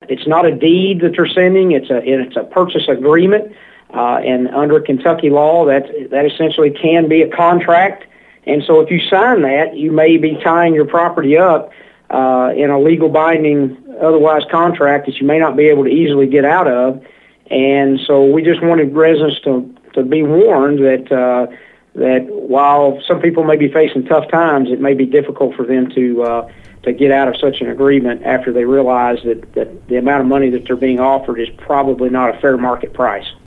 It's not a deed that they're sending. It's a purchase agreement, and under Kentucky law, that essentially can be a contract. And so if you sign that, you may be tying your property up in a legal binding otherwise contract that you may not be able to easily get out of. And so we just wanted residents to be warned that while some people may be facing tough times, it may be difficult for them to get out of such an agreement after they realize that the amount of money that they're being offered is probably not a fair market price.